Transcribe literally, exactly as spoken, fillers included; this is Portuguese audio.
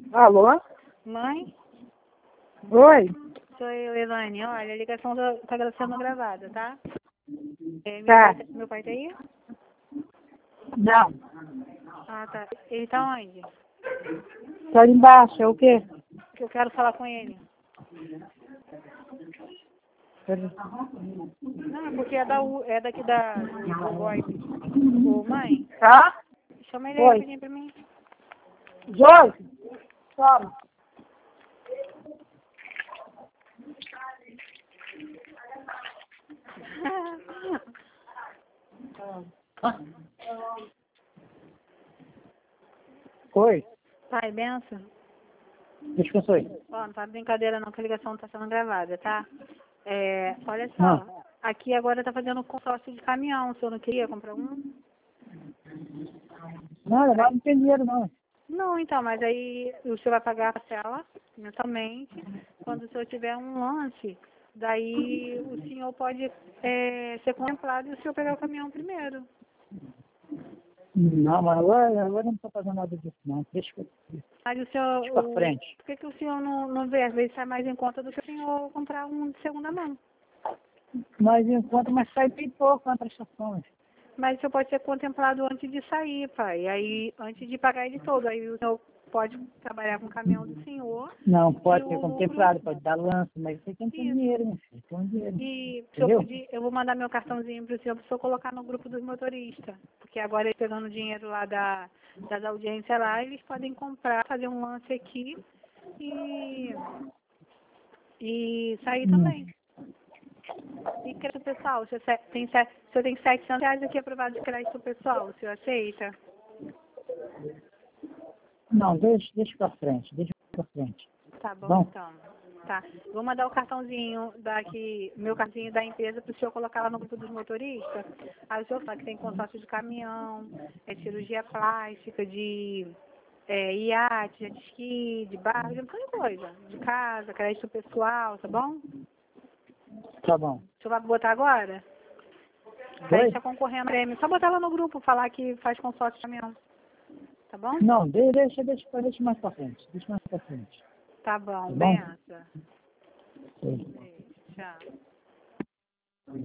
Alô? Mãe? Oi? Sou eu, Elaine. Olha, a ligação tá, tá sendo gravada, tá? É, meu, Tá. pai, meu pai tá aí? Não. Ah, tá. Ele tá onde? Tá ali embaixo, é o quê? Que eu quero falar com ele. Não, é porque é, da, U- é daqui da, do, do golpe. Ô, mãe, Tá? chama ele aí Oi. rapidinho pra mim. Joyce? Toma. Oi. Pai, benção. Deixa que eu sou aí. Ó, não tá brincadeira não, que a ligação tá sendo gravada, tá? É, olha só, Não. aqui agora tá fazendo consórcio de caminhão. O senhor não queria comprar um? Não, não não tem dinheiro não. Não, então, mas aí o senhor vai pagar a parcela mensalmente. Quando o senhor tiver um lance, daí o senhor pode é, ser contemplado e o senhor pegar o caminhão primeiro. Não, mas agora, agora não estou fazendo nada disso não. Deixa que eu Aí o senhor, deixa pra o, frente. por que, que o senhor não, não vê? Às vezes sai mais em conta do que o senhor comprar um de segunda mão. Mas enquanto, mas sai bem pouco na prestação. Mas o senhor pode ser contemplado antes de sair, pai. Aí, antes de pagar ele todo. Aí o senhor pode trabalhar com o caminhão do senhor Não, e pode ser o lucro. contemplado, pode dar lance, mas você tem que ter Isso. dinheiro, meu filho. Tem dinheiro. E se eu Entendeu? pedir, eu vou mandar meu cartãozinho para o senhor, para o senhor colocar no grupo dos motoristas. Porque agora ele pegando dinheiro lá da, das audiências lá, eles podem comprar, fazer um lance aqui e, e sair Hum. também. E crédito pessoal, o senhor se- tem, se- o senhor tem setecentos reais aqui aprovado de crédito pessoal, o senhor aceita? Não, deixa, deixa pra frente, deixa pra frente. Tá bom, Bom, então. Tá. Vou mandar o cartãozinho daqui, meu cartãozinho da empresa para o senhor colocar lá no grupo dos motoristas. Aí o senhor fala que tem consórcio de caminhão, é cirurgia plástica, de é, iate, jet ski, de barco, de muita coisa. De casa, crédito pessoal, tá bom? tá bom. O senhor vai botar agora? Aí Oi? está concorrendo a prêmio. Só botar lá no grupo, falar que faz consórcio de caminhão. Tá bom? Não, de- deixa, deixa, deixa mais pra frente, deixa mais pra frente. Tá bom, Tá bom? benção. Sim. Beijo, tchau.